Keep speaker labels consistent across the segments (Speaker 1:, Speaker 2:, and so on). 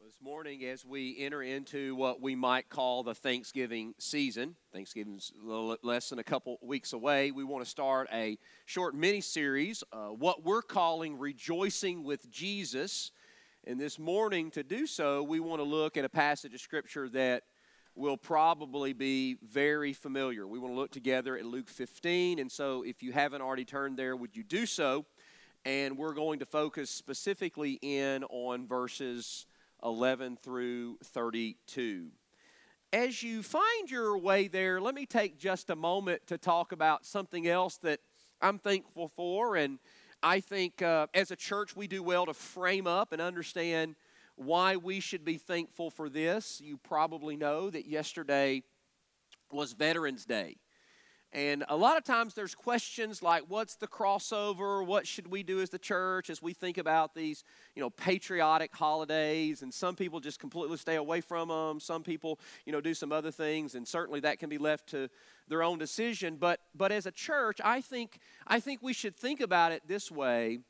Speaker 1: This morning, as we enter into what we might call the Thanksgiving season, Thanksgiving's a little less than a couple weeks away, we want to start a short mini-series, what we're calling Rejoicing with Jesus. And this morning, to do so, we want to look at a passage of Scripture that will probably be very familiar. We want to look together at Luke 15, and so if you haven't already turned there, would you do so? And we're going to focus specifically in on verses 11 through 32. As you find your way there, let me take just a moment to talk about something else that I'm thankful for. And I think as a church, we do well to frame up and understand why we should be thankful for this. You probably know that yesterday was Veterans Day. And a lot of times there's questions like, what's the crossover? What should we do as the church as we think about these, patriotic holidays? And some people just completely stay away from them. Some people, do some other things. And certainly that can be left to their own decision. But as a church, I think we should think about it this way.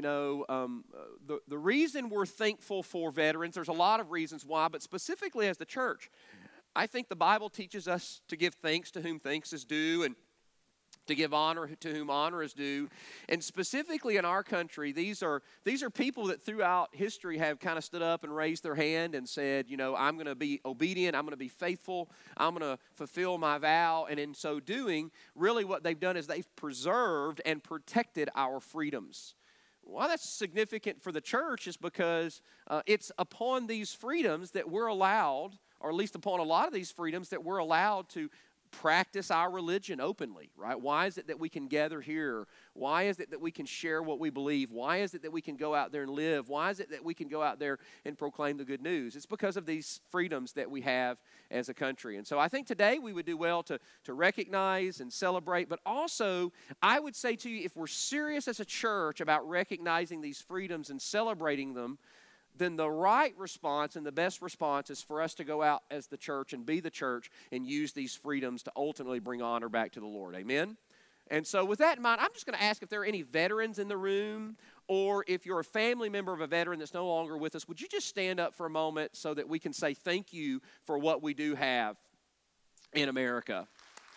Speaker 1: The reason we're thankful for veterans, there's a lot of reasons why, but specifically as the church, I think the Bible teaches us to give thanks to whom thanks is due and to give honor to whom honor is due. And specifically in our country, these are people that throughout history have kind of stood up and raised their hand and said, I'm going to be obedient, I'm going to be faithful, I'm going to fulfill my vow. And in so doing, really what they've done is they've preserved and protected our freedoms. Why that's significant for the church is because it's upon these freedoms that we're allowed, or at least upon a lot of these freedoms, that we're allowed to practice our religion openly, right? Why is it that we can gather here? Why is it that we can share what we believe? Why is it that we can go out there and live? Why is it that we can go out there and proclaim the good news? It's because of these freedoms that we have as a country. And so I think today we would do well to recognize and celebrate, but also I would say to you, if we're serious as a church about recognizing these freedoms and celebrating them, then the right response and the best response is for us to go out as the church and be the church and use these freedoms to ultimately bring honor back to the Lord. Amen? And so with that in mind, I'm just going to ask if there are any veterans in the room, or if you're a family member of a veteran that's no longer with us, would you just stand up for a moment so that we can say thank you for what we do have in America?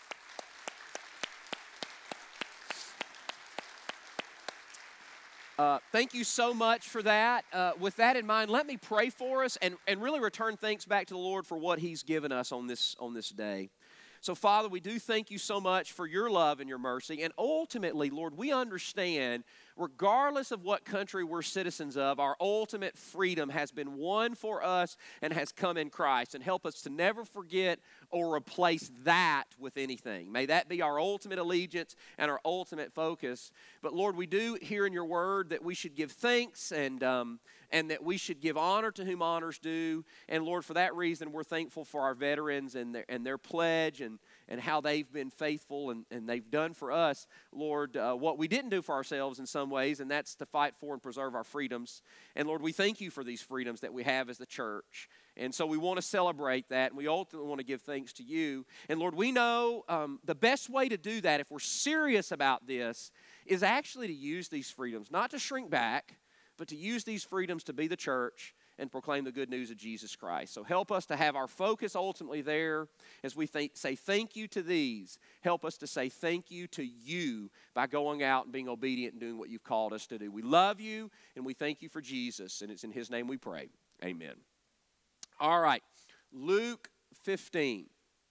Speaker 1: Thank you so much for that. With that in mind, let me pray for us and really return thanks back to the Lord for what He's given us on this day. So, Father, we do thank you so much for your love and your mercy. And ultimately, Lord, we understand, regardless of what country we're citizens of, our ultimate freedom has been won for us and has come in Christ. And help us to never forget or replace that with anything. May that be our ultimate allegiance and our ultimate focus. But, Lord, we do hear in your word that we should give thanks and that we should give honor to whom honors due. And, Lord, for that reason, we're thankful for our veterans and their pledge and how they've been faithful and they've done for us, Lord, what we didn't do for ourselves in some ways, and that's to fight for and preserve our freedoms. And, Lord, we thank you for these freedoms that we have as the church. And so we want to celebrate that, and we ultimately want to give thanks to you. And, Lord, we know the best way to do that, if we're serious about this, is actually to use these freedoms, not to shrink back, but to use these freedoms to be the church and proclaim the good news of Jesus Christ. So help us to have our focus ultimately there as we say thank you to these. Help us to say thank you to you by going out and being obedient and doing what you've called us to do. We love you, and we thank you for Jesus, and it's in his name we pray. Amen. All right, Luke 15.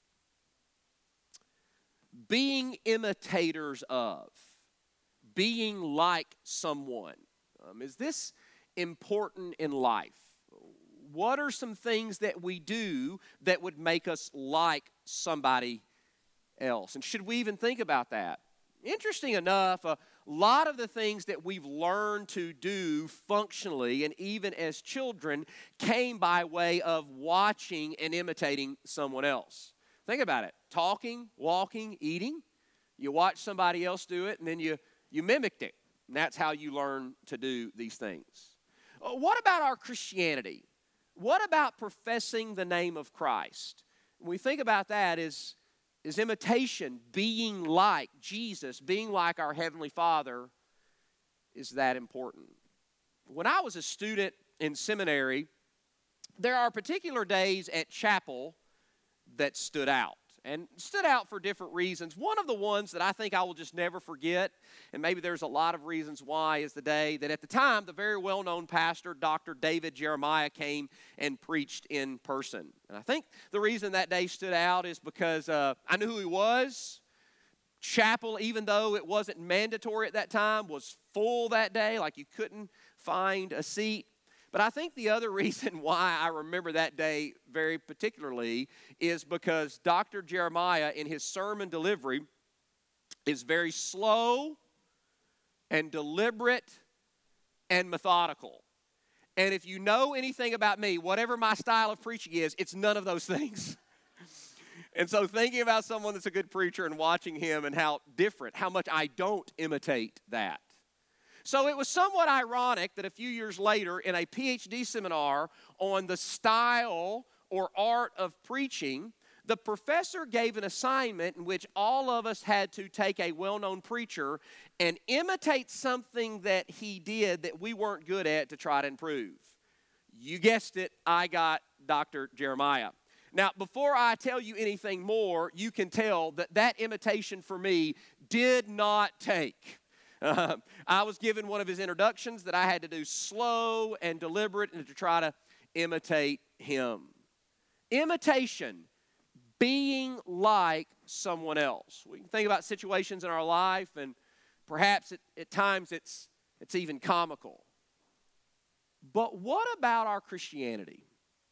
Speaker 1: Being imitators of, being like someone. Is this important in life? What are some things that we do that would make us like somebody else? And should we even think about that? Interesting enough, a lot of the things that we've learned to do functionally and even as children came by way of watching and imitating someone else. Think about it. Talking, walking, eating. You watch somebody else do it and then you mimicked it. And that's how you learn to do these things. What about our Christianity? What about professing the name of Christ? When we think about that, is imitation, being like Jesus, being like our Heavenly Father, is that important? When I was a student in seminary, there are particular days at chapel that stood out. And stood out for different reasons. One of the ones that I think I will just never forget, and maybe there's a lot of reasons why, is the day that at the time, the very well-known pastor, Dr. David Jeremiah, came and preached in person. And I think the reason that day stood out is because I knew who he was. Chapel, even though it wasn't mandatory at that time, was full that day, like you couldn't find a seat. But I think the other reason why I remember that day very particularly is because Dr. Jeremiah, in his sermon delivery, is very slow and deliberate and methodical. And if you know anything about me, whatever my style of preaching is, it's none of those things. And so thinking about someone that's a good preacher and watching him and how much I don't imitate that. So it was somewhat ironic that a few years later in a PhD seminar on the style or art of preaching, the professor gave an assignment in which all of us had to take a well-known preacher and imitate something that he did that we weren't good at to try to improve. You guessed it, I got Dr. Jeremiah. Now, before I tell you anything more, you can tell that that imitation for me did not take. I was given one of his introductions that I had to do slow and deliberate and to try to imitate him. Imitation, being like someone else. We can think about situations in our life, and perhaps at times it's even comical. But what about our Christianity?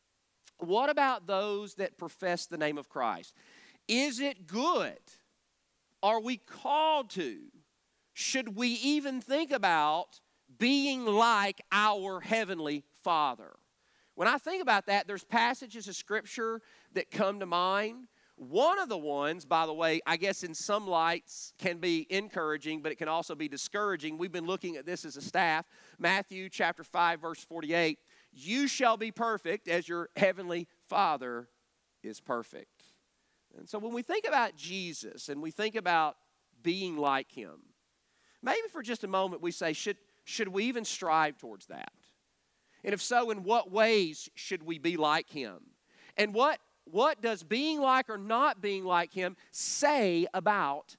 Speaker 1: What about those that profess the name of Christ? Is it good? Are we called to? Should we even think about being like our Heavenly Father? When I think about that, there's passages of Scripture that come to mind. One of the ones, by the way, I guess in some lights can be encouraging, but it can also be discouraging. We've been looking at this as a staff. Matthew chapter 5, verse 48. You shall be perfect as your Heavenly Father is perfect. And so when we think about Jesus and we think about being like Him, maybe for just a moment we say, should we even strive towards that? And if so, in what ways should we be like Him? And what does being like or not being like Him say about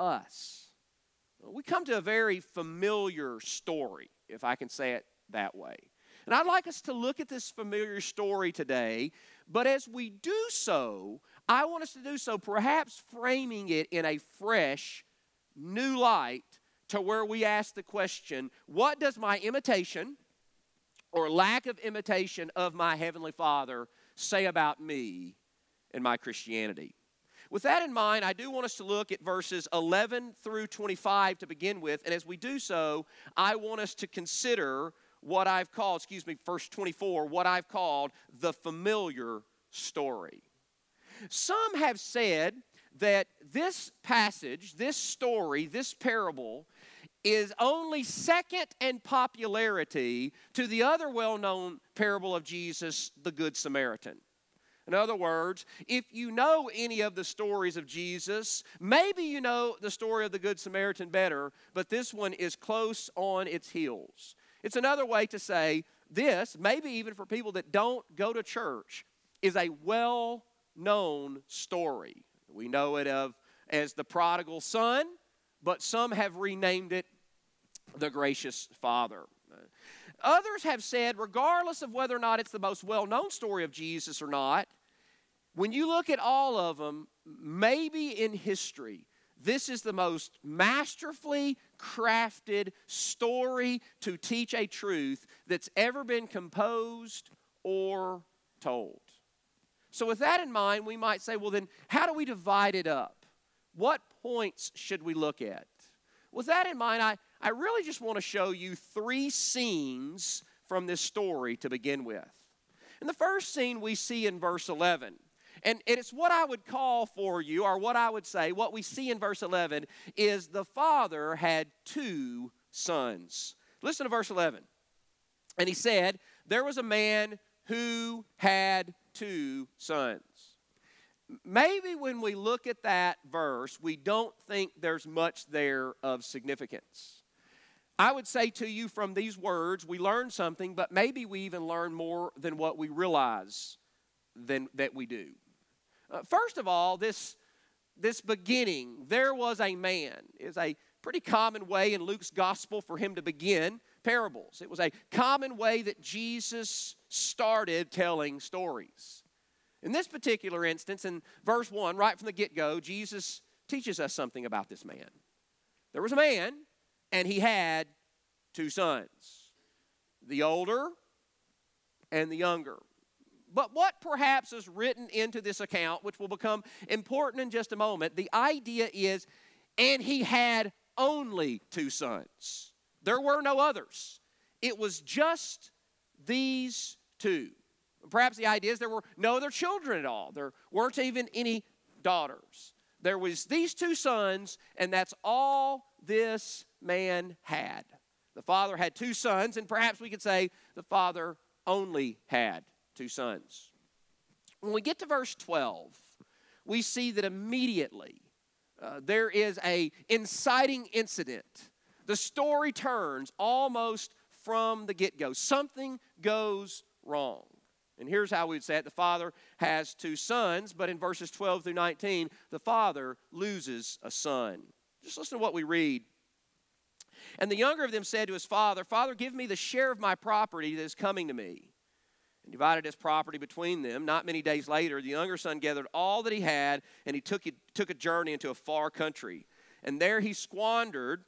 Speaker 1: us? Well, we come to a very familiar story, if I can say it that way. And I'd like us to look at this familiar story today, but as we do so, I want us to do so perhaps framing it in a fresh, new light to where we ask the question, what does my imitation or lack of imitation of my Heavenly Father say about me and my Christianity? With that in mind, I do want us to look at verses 11 through 25 to begin with, and as we do so, I want us to consider what I've called, verse 24, what I've called the familiar story. Some have said that this passage, this story, this parable is only second in popularity to the other well-known parable of Jesus, the Good Samaritan. In other words, if you know any of the stories of Jesus, maybe you know the story of the Good Samaritan better, but this one is close on its heels. It's another way to say this, maybe even for people that don't go to church, is a well-known story. We know it as the prodigal son, but some have renamed it the gracious Father. Others have said, regardless of whether or not it's the most well-known story of Jesus or not, when you look at all of them, maybe in history, this is the most masterfully crafted story to teach a truth that's ever been composed or told. So with that in mind, we might say, well then, how do we divide it up? What points should we look at? With that in mind, I really just want to show you three scenes from this story to begin with. And the first scene we see in verse 11. And it's what I would call for you, or what I would say, what we see in verse 11 is the father had two sons. Listen to verse 11. And he said, there was a man who had two sons. Maybe when we look at that verse, we don't think there's much there of significance. I would say to you from these words, we learn something, but maybe we even learn more than what we realize that we do. First of all, this beginning, there was a man, is a pretty common way in Luke's gospel for him to begin parables. It was a common way that Jesus started telling stories. In this particular instance, in verse 1, right from the get-go, Jesus teaches us something about this man. There was a man, and he had 2 sons, the older and the younger. But what perhaps is written into this account, which will become important in just a moment, the idea is, and he had only 2 sons. There were no others. It was just these 2. Perhaps the idea is there were no other children at all. There weren't even any daughters. There was these 2 sons, and that's all this man had. The father had 2 sons, and perhaps we could say the father only had 2 sons. When we get to verse 12, we see that immediately there is an inciting incident. The story turns almost from the get-go. Something goes wrong. And here's how we would say it. The father has 2 sons, but in verses 12 through 19, the father loses a son. Just listen to what we read. And the younger of them said to his father, "Father, give me the share of my property that is coming to me." And divided his property between them. Not many days later, the younger son gathered all that he had, and he took a journey into a far country. And there he squandered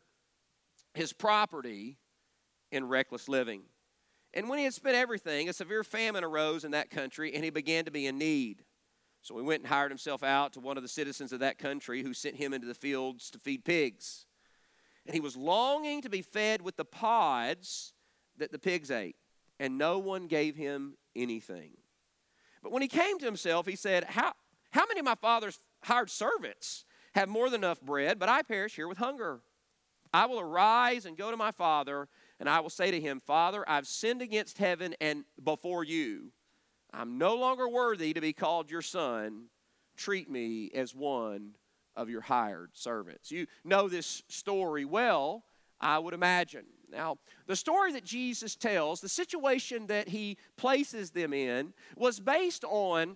Speaker 1: his property in reckless living. And when he had spent everything, a severe famine arose in that country, and he began to be in need. So he went and hired himself out to one of the citizens of that country, who sent him into the fields to feed pigs. And he was longing to be fed with the pods that the pigs ate, and no one gave him anything. But when he came to himself, he said, How many of my father's hired servants have more than enough bread, but I perish here with hunger? I will arise and go to my father, and I will say to him, Father, I've sinned against heaven and before you. I'm no longer worthy to be called your son. Treat me as one of your hired servants. You know this story well, I would imagine. Now, the story that Jesus tells, the situation that he places them in, was based on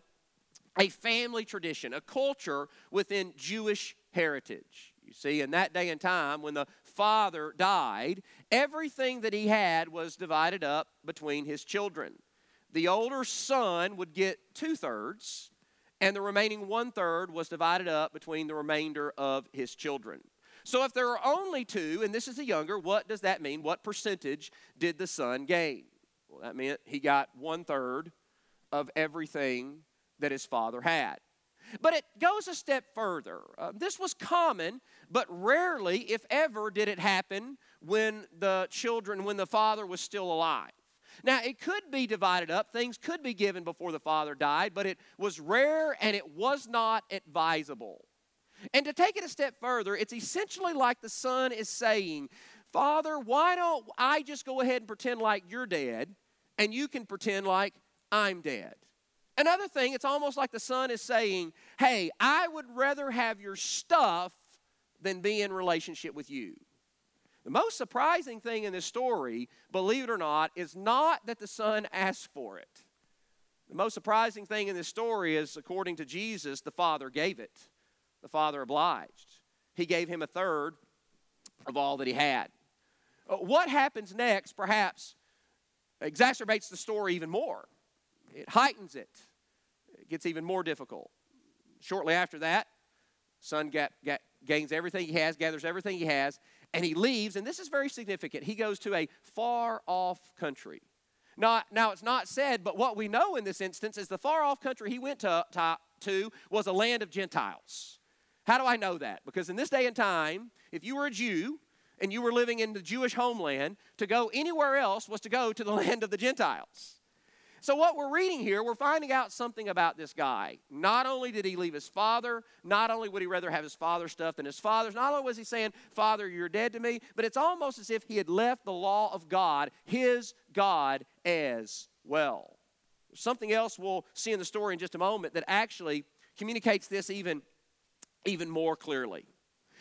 Speaker 1: a family tradition, a culture within Jewish heritage. You see, in that day and time, when the father died, everything that he had was divided up between his children. The older son would get 2/3, and the remaining 1/3 was divided up between the remainder of his children. So if there are only 2, and this is the younger, what does that mean? What percentage did the son gain? Well, that meant he got 1/3 of everything that his father had. But it goes a step further. This was common, but rarely, if ever, did it happen when the father was still alive. Now, it could be divided up. Things could be given before the father died, but it was rare and it was not advisable. And to take it a step further, it's essentially like the son is saying, Father, why don't I just go ahead and pretend like you're dead, and you can pretend like I'm dead? Another thing, it's almost like the son is saying, hey, I would rather have your stuff than be in relationship with you. The most surprising thing in this story, believe it or not, is not that the son asked for it. The most surprising thing in this story is, according to Jesus, the father gave it. The father obliged. He gave him 1/3 of all that he had. What happens next, perhaps, exacerbates the story even more. It heightens it. It gets even more difficult. Shortly after that, son gains everything he has, gathers everything he has, and he leaves, and this is very significant. He goes to a far-off country. Now, it's not said, but what we know in this instance is the far-off country he went to was a land of Gentiles. How do I know that? Because in this day and time, if you were a Jew and you were living in the Jewish homeland, to go anywhere else was to go to the land of the Gentiles. So what we're reading here, we're finding out something about this guy. Not only did he leave his father, not only would he rather have his father's stuff than his father's, not only was he saying, Father, you're dead to me, but it's almost as if he had left the law of God, his God, as well. There's something else we'll see in the story in just a moment that actually communicates this even more clearly.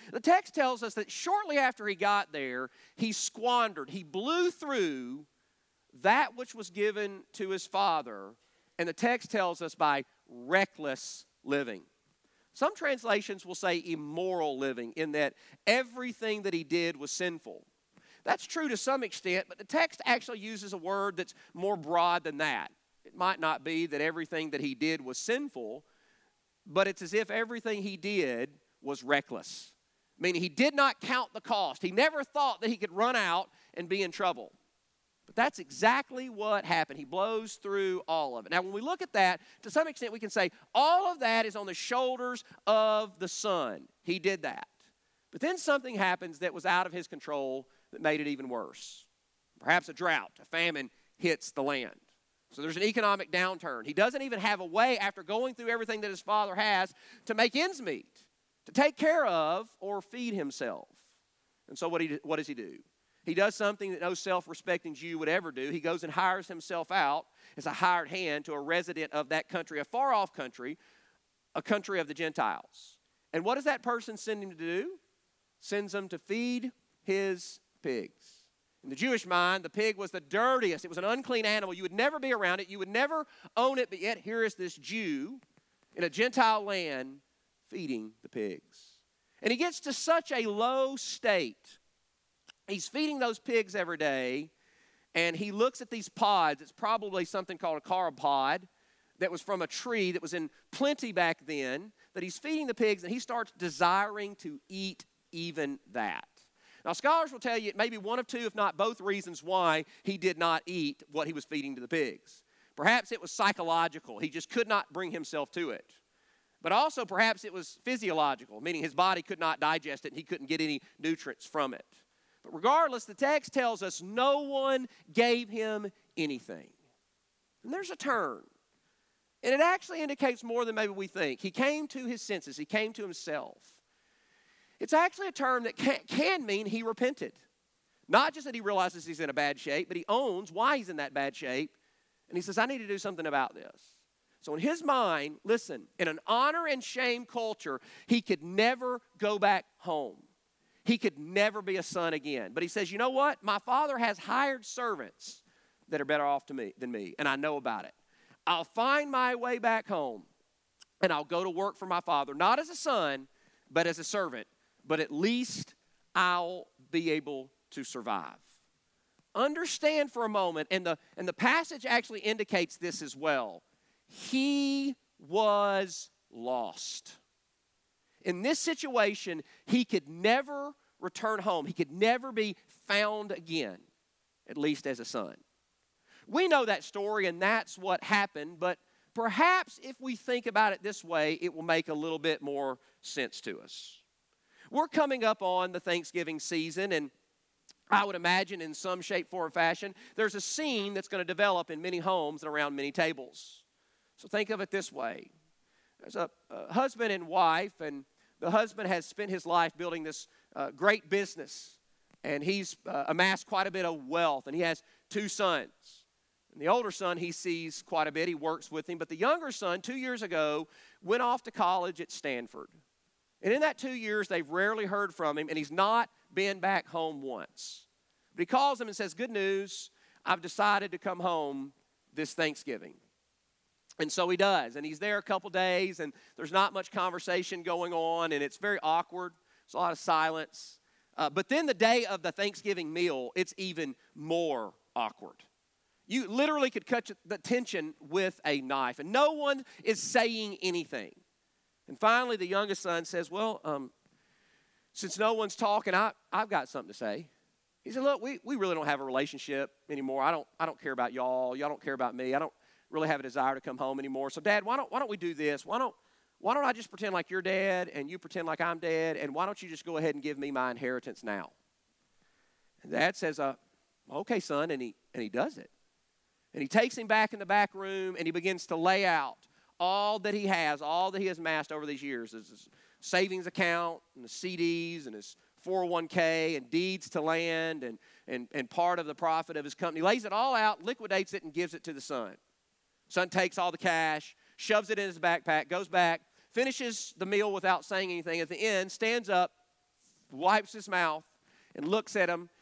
Speaker 1: The text tells us that shortly after he got there, he squandered, he blew through that which was given to his father, and the text tells us by reckless living. Some translations will say immoral living, in that everything that he did was sinful. That's true to some extent, but the text actually uses a word that's more broad than that. It might not be that everything that he did was sinful, but it's as if everything he did was reckless. Meaning he did not count the cost. He never thought that he could run out and be in trouble. But that's exactly what happened. He blows through all of it. Now, when we look at that, to some extent we can say all of that is on the shoulders of the son. He did that. But then something happens that was out of his control that made it even worse. Perhaps a drought, a famine hits the land. So there's an economic downturn. He doesn't even have a way, after going through everything that his father has, to make ends meet, to take care of or feed himself. And so what does he do? He does something that no self-respecting Jew would ever do. He goes and hires himself out as a hired hand to a resident of that country, a far-off country, a country of the Gentiles. And what does that person send him to do? Sends him to feed his pigs. In the Jewish mind, the pig was the dirtiest. It was an unclean animal. You would never be around it. You would never own it. But yet here is this Jew in a Gentile land feeding the pigs. And he gets to such a low state. He's feeding those pigs every day. And he looks at these pods. It's probably something called a carob pod that was from a tree that was in plenty back then, that he's feeding the pigs. And he starts desiring to eat even that. Now, scholars will tell you it may be one of two, if not both, reasons why he did not eat what he was feeding to the pigs. Perhaps it was psychological. He just could not bring himself to it. But also perhaps it was physiological, meaning his body could not digest it and he couldn't get any nutrients from it. But regardless, the text tells us no one gave him anything. And there's a turn. And it actually indicates more than maybe we think. He came to his senses. He came to himself. It's actually a term that can mean he repented. Not just that he realizes he's in a bad shape, but he owns why he's in that bad shape. And he says, I need to do something about this. So in his mind, listen, in an honor and shame culture, he could never go back home. He could never be a son again. But he says, you know what? My father has hired servants that are better off than me, and I know about it. I'll find my way back home, and I'll go to work for my father, not as a son, but as a servant. But at least I'll be able to survive. Understand for a moment, and the passage actually indicates this as well. He was lost. In this situation, he could never return home. He could never be found again, at least as a son. We know that story, and that's what happened, but perhaps if we think about it this way, it will make a little bit more sense to us. We're coming up on the Thanksgiving season, and I would imagine in some shape, form, or fashion, there's a scene that's going to develop in many homes and around many tables. So think of it this way. There's a husband and wife, and the husband has spent his life building this great business, and he's amassed quite a bit of wealth, and he has two sons. And the older son, he sees quite a bit. He works with him. But the younger son, 2 years ago, went off to college at Stanford. And in that 2 years, they've rarely heard from him, and he's not been back home once. But he calls them and says, good news, I've decided to come home this Thanksgiving. And so he does, and he's there a couple days, and there's not much conversation going on, and it's very awkward. There's a lot of silence. But then the day of the Thanksgiving meal, it's even more awkward. You literally could cut the tension with a knife, and no one is saying anything. And finally, the youngest son says, well, since no one's talking, I've got something to say. He said, look, we really don't have a relationship anymore. I don't care about y'all. Y'all don't care about me. I don't really have a desire to come home anymore. So, Dad, why don't we do this? Why don't I just pretend like you're dad and you pretend like I'm dad, and why don't you just go ahead and give me my inheritance now? And Dad says, okay, son, and he does it. And he takes him back in the back room, and he begins to lay out all that he has, all that he has amassed over these years, his savings account and the CDs and his 401k and deeds to land and part of the profit of his company. He lays it all out, liquidates it, and gives it to the son. Son takes all the cash, shoves it in his backpack, goes back, finishes the meal without saying anything. At the end, stands up, wipes his mouth and looks at him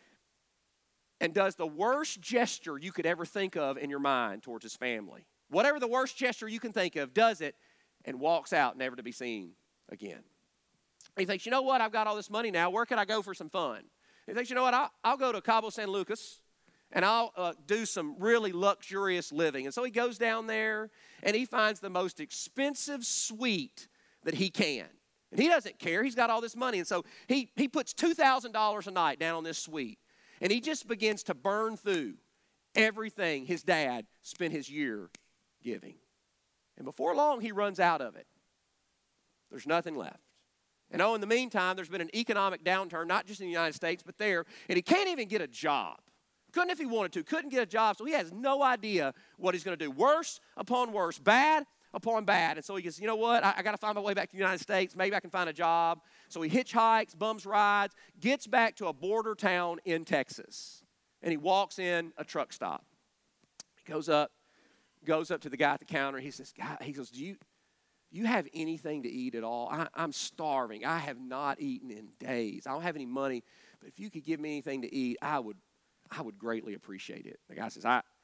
Speaker 1: and does the worst gesture you could ever think of in your mind towards his family. Whatever the worst gesture you can think of, does it, and walks out never to be seen again. He thinks, you know what, I've got all this money now. Where can I go for some fun? He thinks, you know what, I'll go to Cabo San Lucas, and I'll do some really luxurious living. And so he goes down there, and he finds the most expensive suite that he can. And he doesn't care. He's got all this money. And so he puts $2,000 a night down on this suite. And he just begins to burn through everything his dad spent his year giving. And before long, he runs out of it. There's nothing left. And in the meantime, there's been an economic downturn, not just in the United States, but there. And he can't even get a job. Couldn't if he wanted to. Couldn't get a job. So he has no idea what he's going to do. Worse upon worse. Bad upon bad. And so he goes, you know what? I got to find my way back to the United States. Maybe I can find a job. So he hitchhikes, bums rides, gets back to a border town in Texas. And he walks in a truck stop. He goes up to the guy at the counter. He says, he goes, do you have anything to eat at all? I'm starving. I have not eaten in days. I don't have any money. But if you could give me anything to eat, I would greatly appreciate it. The guy says,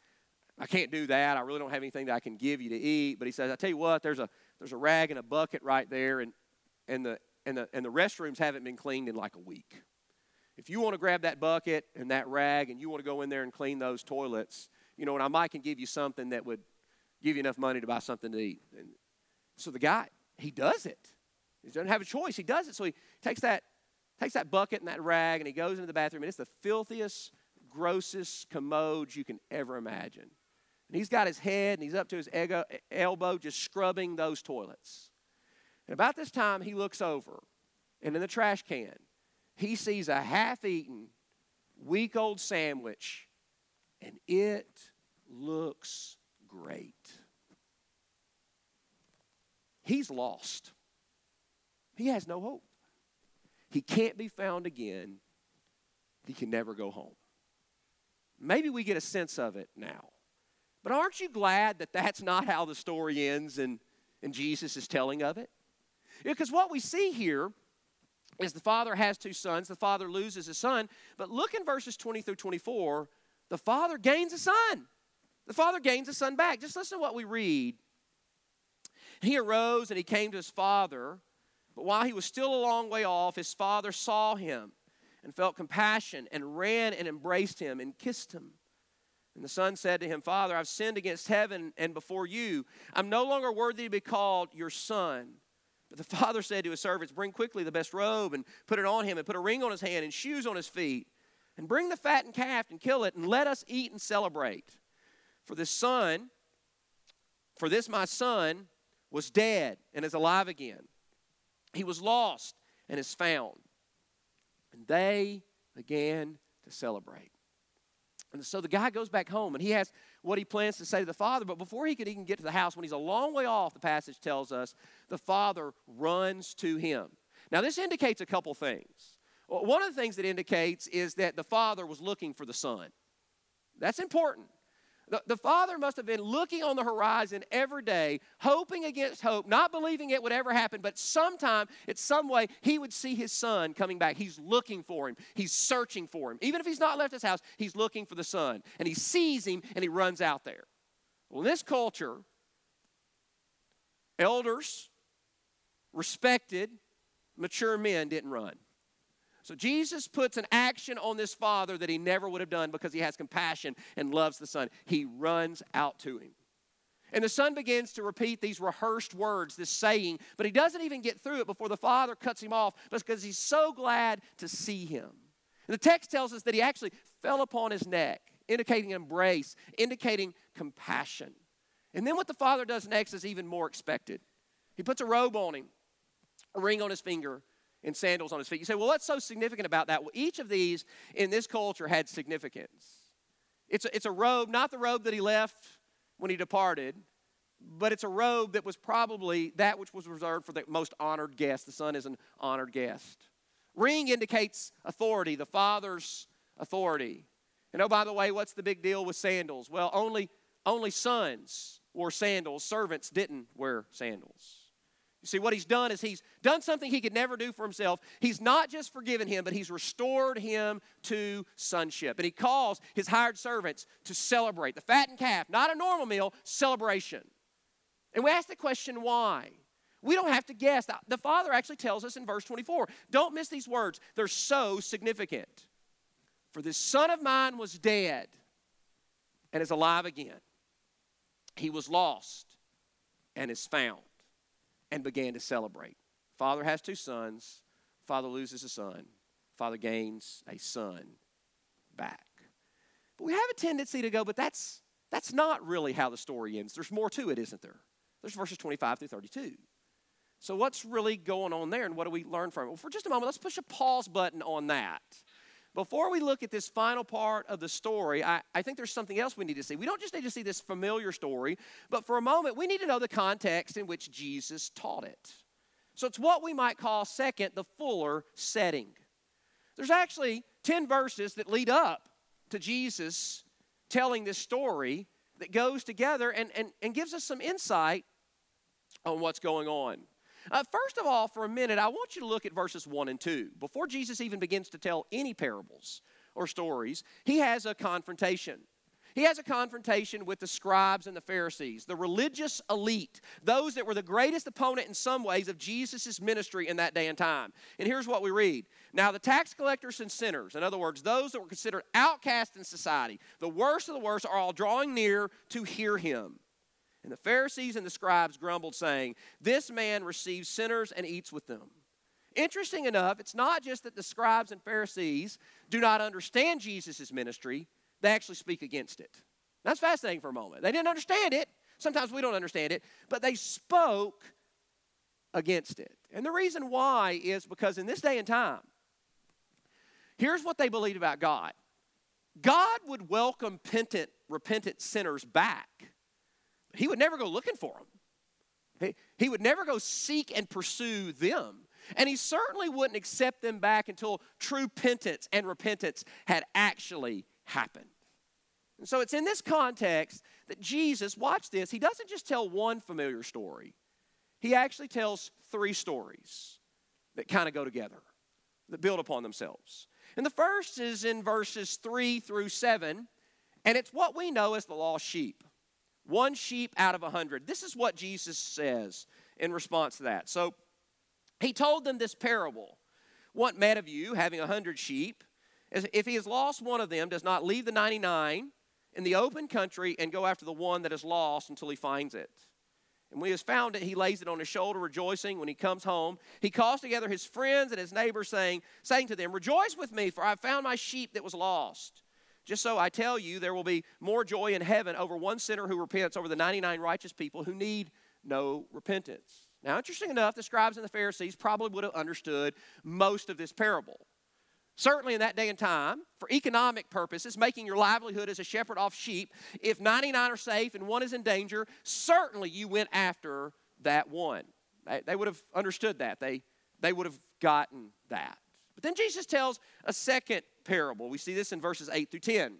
Speaker 1: I can't do that. I really don't have anything that I can give you to eat. But he says, I tell you what, there's a rag and a bucket right there, and the restrooms haven't been cleaned in like a week. If you want to grab that bucket and that rag and you want to go in there and clean those toilets, you know, and I might can give you something that would give you enough money to buy something to eat. And so the guy, he does it. He doesn't have a choice. He does it. So he takes that bucket and that rag and he goes into the bathroom, and it's the filthiest, grossest commode you can ever imagine. And he's got his head and he's up to his elbow just scrubbing those toilets. And about this time, he looks over, and in the trash can, he sees a half-eaten, week-old sandwich, and it looks great. He's lost. He has no hope. He can't be found again. He can never go home. Maybe we get a sense of it now. But aren't you glad that that's not how the story ends and Jesus is telling of it? Because what we see here is the father has two sons. The father loses his son. But look in verses 20 through 24. The father gains a son. The father gains a son back. Just listen to what we read. He arose and he came to his father. But while he was still a long way off, his father saw him and felt compassion and ran and embraced him and kissed him. And the son said to him, Father, I've sinned against heaven and before you. I'm no longer worthy to be called your son. But the father said to his servants, bring quickly the best robe and put it on him, and put a ring on his hand and shoes on his feet. And bring the fattened calf and kill it, and let us eat and celebrate. For this my son was dead and is alive again. He was lost and is found. And they began to celebrate. And so the guy goes back home, and he has what he plans to say to the father. But before he could even get to the house, when he's a long way off, the passage tells us, the father runs to him. Now, this indicates a couple things. One of the things that indicates is that the father was looking for the son. That's important. The father must have been looking on the horizon every day, hoping against hope, not believing it would ever happen, but sometime, in some way, he would see his son coming back. He's looking for him. He's searching for him. Even if he's not left his house, he's looking for the son. And he sees him, and he runs out there. Well, in this culture, elders, respected, mature men didn't run. So Jesus puts an action on this father that he never would have done because he has compassion and loves the son. He runs out to him. And the son begins to repeat these rehearsed words, this saying, but he doesn't even get through it before the father cuts him off because he's so glad to see him. And the text tells us that he actually fell upon his neck, indicating embrace, indicating compassion. And then what the father does next is even more expected. He puts a robe on him, a ring on his finger, and sandals on his feet. You say, well, what's so significant about that? Well, each of these in this culture had significance. It's a robe, not the robe that he left when he departed, but it's a robe that was probably that which was reserved for the most honored guest. The son is an honored guest. Ring indicates authority, the father's authority. And oh, by the way, what's the big deal with sandals? Well, only sons wore sandals. Servants didn't wear sandals. You see, what he's done is he's done something he could never do for himself. He's not just forgiven him, but he's restored him to sonship. And he calls his hired servants to celebrate the fattened calf, not a normal meal, celebration. And we ask the question, why? We don't have to guess. The Father actually tells us in verse 24. Don't miss these words. They're so significant. For this son of mine was dead and is alive again. He was lost and is found, and began to celebrate. Father has two sons. Father loses a son. Father gains a son back. But we have a tendency to go, but that's not really how the story ends. There's more to it, isn't there? There's verses 25 through 32. So what's really going on there, and what do we learn from it? Well, for just a moment, let's push a pause button on that. Before we look at this final part of the story, I think there's something else we need to see. We don't just need to see this familiar story, but for a moment, we need to know the context in which Jesus taught it. So it's what we might call, second, the fuller setting. There's actually 10 verses that lead up to Jesus telling this story that goes together and gives us some insight on what's going on. First of all, for a minute, I want you to look at verses 1 and 2. Before Jesus even begins to tell any parables or stories, he has a confrontation. He has a confrontation with the scribes and the Pharisees, the religious elite, those that were the greatest opponent in some ways of Jesus' ministry in that day and time. And here's what we read. Now the tax collectors and sinners, in other words, those that were considered outcasts in society, the worst of the worst, are all drawing near to hear him. And the Pharisees and the scribes grumbled, saying, this man receives sinners and eats with them. Interesting enough, it's not just that the scribes and Pharisees do not understand Jesus' ministry, they actually speak against it. That's fascinating for a moment. They didn't understand it. Sometimes we don't understand it, but they spoke against it. And the reason why is because in this day and time, here's what they believed about God. God would welcome repentant sinners back. He would never go looking for them. He would never go seek and pursue them. And he certainly wouldn't accept them back until true penance and repentance had actually happened. And so it's in this context that Jesus, watch this, he doesn't just tell one familiar story. He actually tells 3 stories that kind of go together, that build upon themselves. And the first is in verses 3 through 7, and it's what we know as the lost sheep. 1 sheep out of 100. This is what Jesus says in response to that. So he told them this parable. What man of you, having 100 sheep, if he has lost one of them, does not leave the 99 in the open country and go after the one that is lost until he finds it? And when he has found it, he lays it on his shoulder, rejoicing. When he comes home, he calls together his friends and his neighbors, saying to them, rejoice with me, for I have found my sheep that was lost. Just so I tell you, there will be more joy in heaven over one sinner who repents over the 99 righteous people who need no repentance. Now, interesting enough, the scribes and the Pharisees probably would have understood most of this parable. Certainly in that day and time, for economic purposes, making your livelihood as a shepherd off sheep, if 99 are safe and one is in danger, certainly you went after that one. They would have understood that. They would have gotten that. But then Jesus tells a second parable. We see this in verses 8 through 10.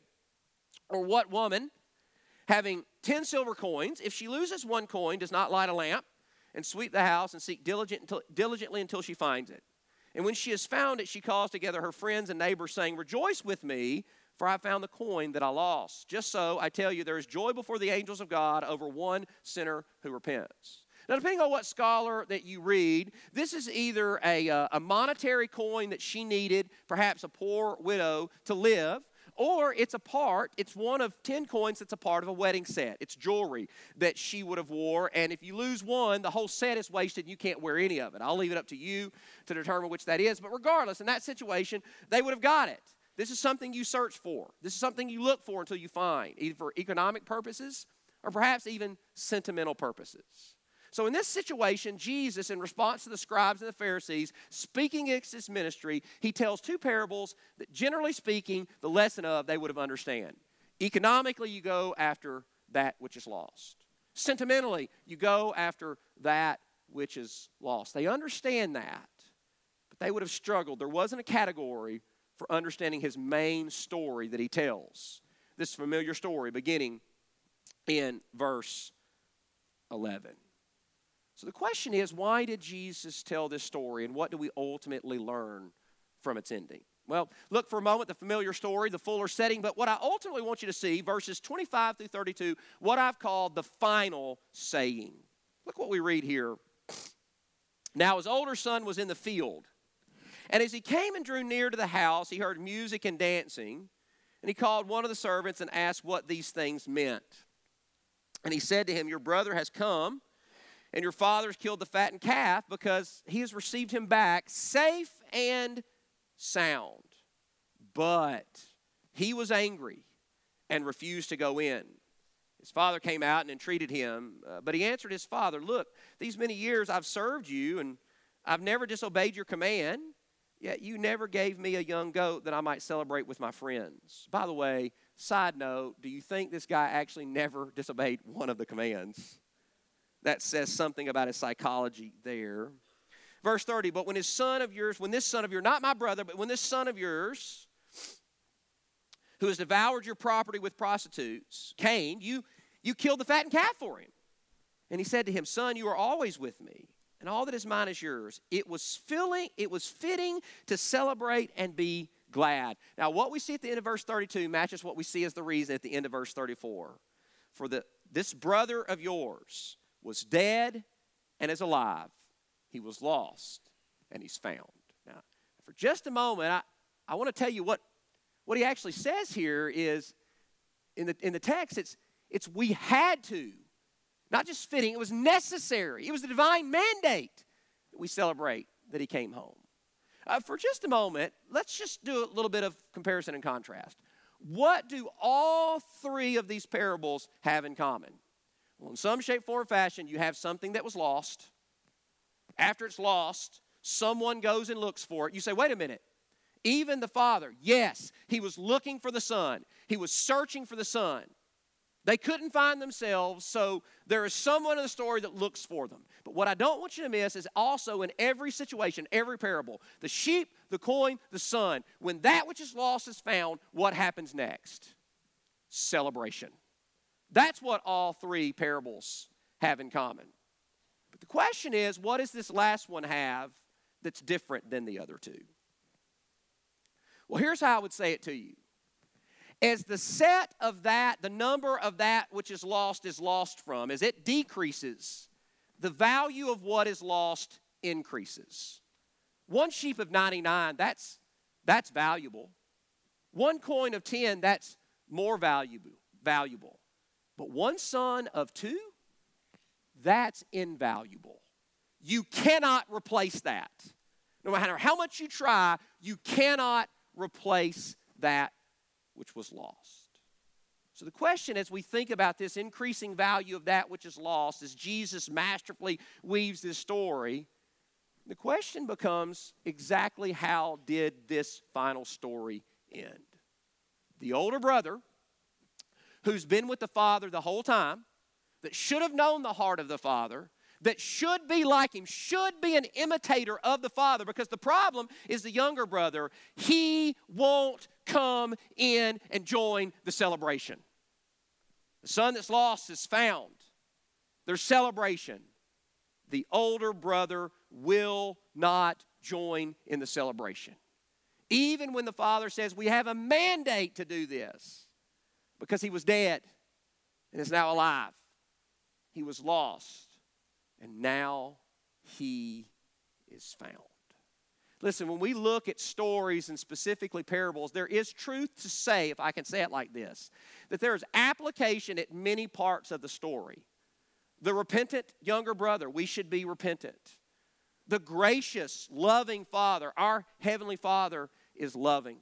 Speaker 1: Or what woman, having 10 silver coins, if she loses one coin, does not light a lamp and sweep the house and seek diligently until she finds it? And when she has found it, she calls together her friends and neighbors, saying, rejoice with me, for I found the coin that I lost. Just so, I tell you, there is joy before the angels of God over one sinner who repents. Now, depending on what scholar that you read, this is either a monetary coin that she needed, perhaps a poor widow, to live, or it's one of 10 coins that's a part of a wedding set. It's jewelry that she would have wore, and if you lose one, the whole set is wasted and you can't wear any of it. I'll leave it up to you to determine which that is, but regardless, in that situation, they would have got it. This is something you search for. This is something you look for until you find, either for economic purposes or perhaps even sentimental purposes. So in this situation, Jesus, in response to the scribes and the Pharisees, speaking against his ministry, he tells 2 parables that, generally speaking, the lesson of they would have understand. Economically, you go after that which is lost. Sentimentally, you go after that which is lost. They understand that, but they would have struggled. There wasn't a category for understanding his main story that he tells. This familiar story beginning in verse 11. So the question is, why did Jesus tell this story, and what do we ultimately learn from its ending? Well, look for a moment, the familiar story, the fuller setting, but what I ultimately want you to see, verses 25 through 32, what I've called the final saying. Look what we read here. Now his older son was in the field, and as he came and drew near to the house, he heard music and dancing, and he called one of the servants and asked what these things meant. And he said to him, your brother has come, and your father has killed the fattened calf because he has received him back safe and sound. But he was angry and refused to go in. His father came out and entreated him, but he answered his father, look, these many years I've served you, and I've never disobeyed your command, yet you never gave me a young goat that I might celebrate with my friends. By the way, side note, do you think this guy actually never disobeyed one of the commands? That says something about his psychology there. Verse 30, but when this son of yours, not my brother, but when this son of yours, who has devoured your property with prostitutes, came, you killed the fattened calf for him. And he said to him, son, you are always with me, and all that is mine is yours. It was fitting to celebrate and be glad. Now, what we see at the end of verse 32 matches what we see as the reason at the end of verse 34. For this brother of yours was dead and is alive. He was lost and he's found. Now, for just a moment, I want to tell you what he actually says here is, in the text, it's we had to. Not just fitting, it was necessary. It was the divine mandate that we celebrate that he came home. For just a moment, let's just do a little bit of comparison and contrast. What do all three of these parables have in common? Well, in some shape, form, or fashion, you have something that was lost. After it's lost, someone goes and looks for it. You say, wait a minute. Even the father, yes, he was looking for the son. He was searching for the son. They couldn't find themselves, so there is someone in the story that looks for them. But what I don't want you to miss is also in every situation, every parable, the sheep, the coin, the son, when that which is lost is found, what happens next? Celebration. That's what all three parables have in common. But the question is, what does this last one have that's different than the other two? Well, here's how I would say it to you. As the set of that, the number of that which is lost from, as it decreases, the value of what is lost increases. One sheep of 99, that's valuable. One coin of 10, that's more valuable. But one son of 2, that's invaluable. You cannot replace that. No matter how much you try, you cannot replace that which was lost. So the question as we think about this increasing value of that which is lost, as Jesus masterfully weaves this story, the question becomes exactly how did this final story end? The older brother, who's been with the father the whole time, that should have known the heart of the father, that should be like him, should be an imitator of the father, because the problem is the younger brother, he won't come in and join the celebration. The son that's lost is found. There's celebration. The older brother will not join in the celebration. Even when the father says, we have a mandate to do this, because he was dead and is now alive. He was lost, and now he is found. Listen, when we look at stories and specifically parables, there is truth to say, if I can say it like this, that there is application at many parts of the story. The repentant younger brother, we should be repentant. The gracious, loving Father, our Heavenly Father, is loving.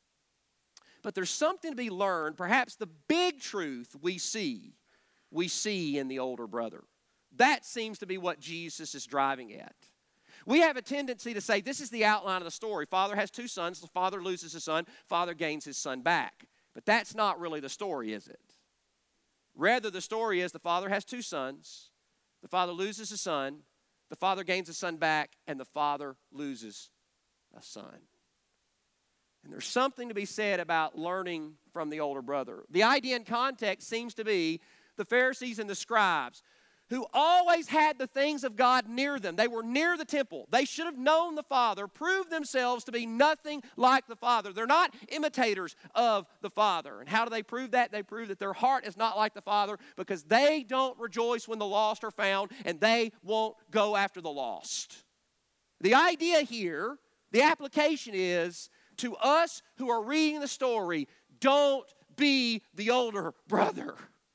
Speaker 1: But there's something to be learned, perhaps the big truth we see in the older brother. That seems to be what Jesus is driving at. We have a tendency to say, this is the outline of the story. Father has 2 sons. The father loses his son. Father gains his son back. But that's not really the story, is it? Rather, the story is the father has 2 sons. The father loses his son. The father gains his son back. And the father loses a son. And there's something to be said about learning from the older brother. The idea in context seems to be the Pharisees and the scribes who always had the things of God near them. They were near the temple. They should have known the Father, proved themselves to be nothing like the Father. They're not imitators of the Father. And how do they prove that? They prove that their heart is not like the Father because they don't rejoice when the lost are found, and they won't go after the lost. The idea here, the application is, to us who are reading the story, don't be the older brother.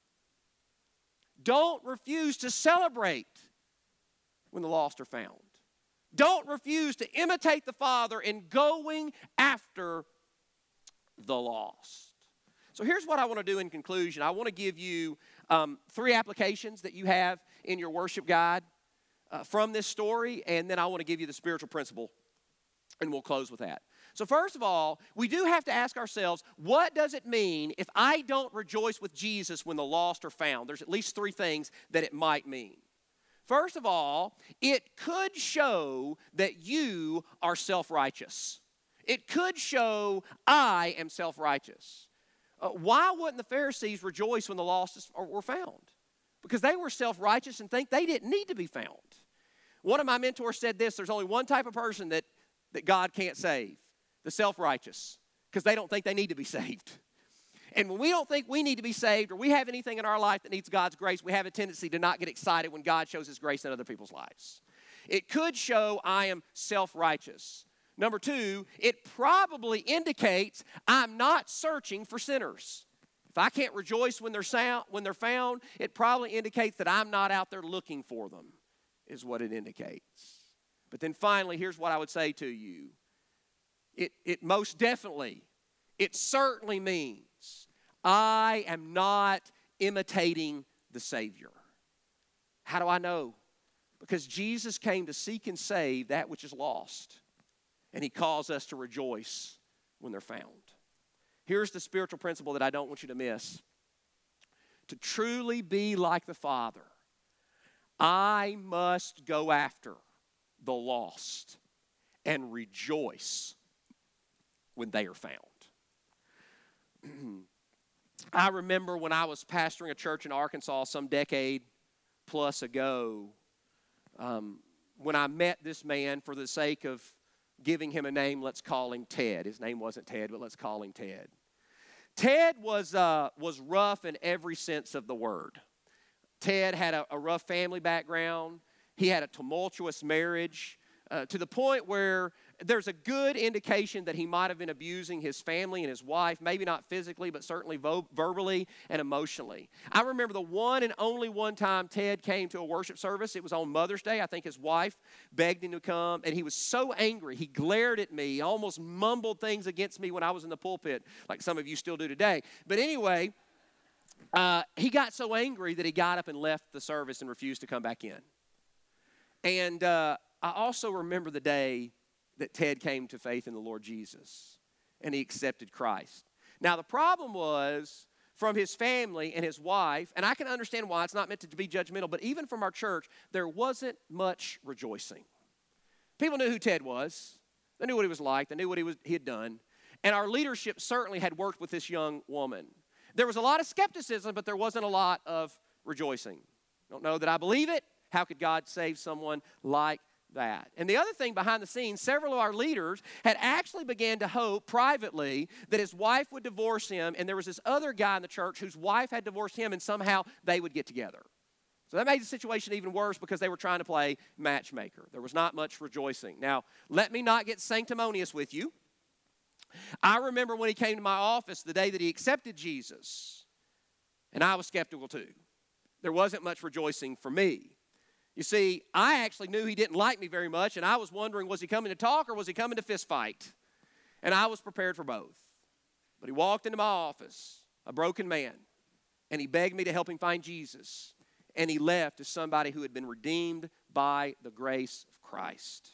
Speaker 1: Don't refuse to celebrate when the lost are found. Don't refuse to imitate the Father in going after the lost. So here's what I want to do in conclusion. I want to give you 3 applications that you have in your worship guide from this story, and then I want to give you the spiritual principle, and we'll close with that. So first of all, we do have to ask ourselves, what does it mean if I don't rejoice with Jesus when the lost are found? There's at least 3 things that it might mean. First of all, it could show that you are self-righteous. It could show I am self-righteous. Why wouldn't the Pharisees rejoice when the lost were found? Because they were self-righteous and think they didn't need to be found. One of my mentors said this: there's only one type of person that God can't save. The self-righteous, because they don't think they need to be saved. And when we don't think we need to be saved or we have anything in our life that needs God's grace, we have a tendency to not get excited when God shows His grace in other people's lives. It could show I am self-righteous. Number 2, it probably indicates I'm not searching for sinners. If I can't rejoice when they're found, it probably indicates that I'm not out there looking for them, is what it indicates. But then finally, here's what I would say to you. It most definitely, it certainly means I am not imitating the Savior. How do I know? Because Jesus came to seek and save that which is lost. And He calls us to rejoice when they're found. Here's the spiritual principle that I don't want you to miss. To truly be like the Father, I must go after the lost and rejoice when they are found. I remember when I was pastoring a church in Arkansas some decade plus ago, when I met this man, for the sake of giving him a name, let's call him Ted. His name wasn't Ted, but let's call him Ted. Ted was rough in every sense of the word. Ted had a rough family background. He had a tumultuous marriage to the point where there's a good indication that he might have been abusing his family and his wife, maybe not physically, but certainly verbally and emotionally. I remember the one and only one time Ted came to a worship service. It was on Mother's Day. I think his wife begged him to come, and he was so angry. He glared at me, almost mumbled things against me when I was in the pulpit, like some of you still do today. But anyway, he got so angry that he got up and left the service and refused to come back in. And I also remember the day that Ted came to faith in the Lord Jesus and he accepted Christ. Now, the problem was from his family and his wife, and I can understand why, it's not meant to be judgmental, but even from our church, there wasn't much rejoicing. People knew who Ted was. They knew what he was like. They knew what he had done. And our leadership certainly had worked with this young woman. There was a lot of skepticism, but there wasn't a lot of rejoicing. Don't know that I believe it. How could God save someone like that? And the other thing behind the scenes, several of our leaders had actually began to hope privately that his wife would divorce him, and there was this other guy in the church whose wife had divorced him, and somehow they would get together. So that made the situation even worse because they were trying to play matchmaker. There was not much rejoicing. Now, let me not get sanctimonious with you. I remember when he came to my office the day that he accepted Jesus, and I was skeptical too. There wasn't much rejoicing for me. You see, I actually knew he didn't like me very much, and I was wondering, was he coming to talk or was he coming to fist fight? And I was prepared for both. But he walked into my office, a broken man, and he begged me to help him find Jesus. And he left as somebody who had been redeemed by the grace of Christ.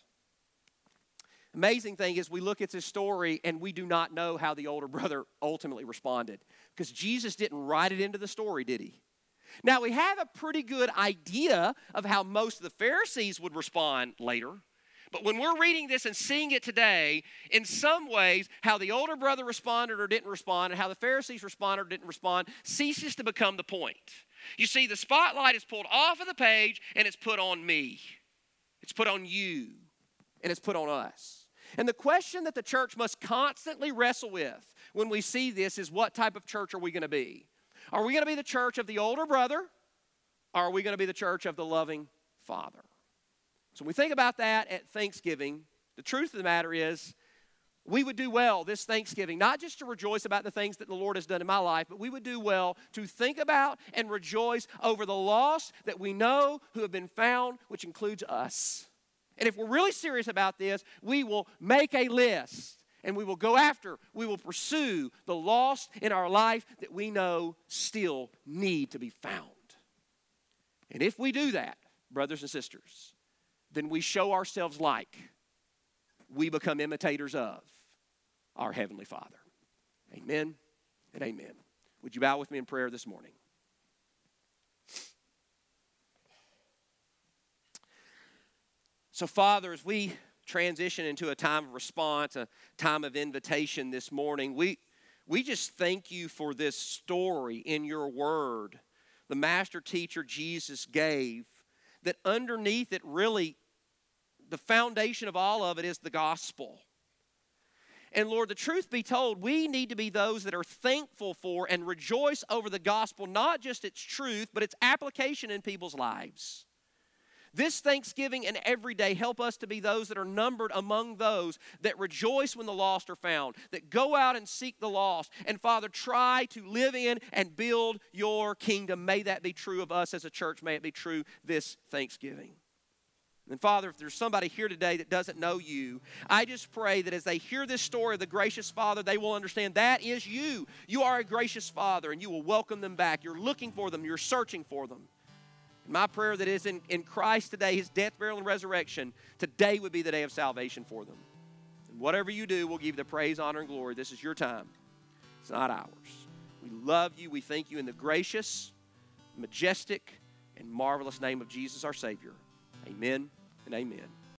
Speaker 1: Amazing thing is we look at this story and we do not know how the older brother ultimately responded, because Jesus didn't write it into the story, did he? Now, we have a pretty good idea of how most of the Pharisees would respond later. But when we're reading this and seeing it today, in some ways, how the older brother responded or didn't respond and how the Pharisees responded or didn't respond ceases to become the point. You see, the spotlight is pulled off of the page and it's put on me. It's put on you. And it's put on us. And the question that the church must constantly wrestle with when we see this is, what type of church are we going to be? Are we going to be the church of the older brother? Or are we going to be the church of the loving Father? So when we think about that at Thanksgiving, the truth of the matter is we would do well this Thanksgiving, not just to rejoice about the things that the Lord has done in my life, but we would do well to think about and rejoice over the lost that we know who have been found, which includes us. And if we're really serious about this, we will make a list and we will go after, we will pursue the lost in our life that we know still need to be found. And if we do that, brothers and sisters, then we show ourselves like we become imitators of our Heavenly Father. Amen and amen. Would you bow with me in prayer this morning? So, Father, as we transition into a time of response, a time of invitation this morning, we just thank you for this story in your word the master teacher Jesus gave, that underneath it really, the foundation of all of it is the gospel. And Lord, the truth be told, we need to be those that are thankful for and rejoice over the gospel, not just its truth, but its application in people's lives. This Thanksgiving and every day, help us to be those that are numbered among those that rejoice when the lost are found, that go out and seek the lost, and Father, try to live in and build your kingdom. May that be true of us as a church. May it be true this Thanksgiving. And Father, if there's somebody here today that doesn't know you, I just pray that as they hear this story of the gracious Father, they will understand that is you. You are a gracious Father, and you will welcome them back. You're looking for them. You're searching for them. My prayer that is in Christ today, his death, burial, and resurrection, today would be the day of salvation for them. And whatever you do, we'll give you the praise, honor, and glory. This is your time. It's not ours. We love you. We thank you in the gracious, majestic, and marvelous name of Jesus, our Savior. Amen and amen.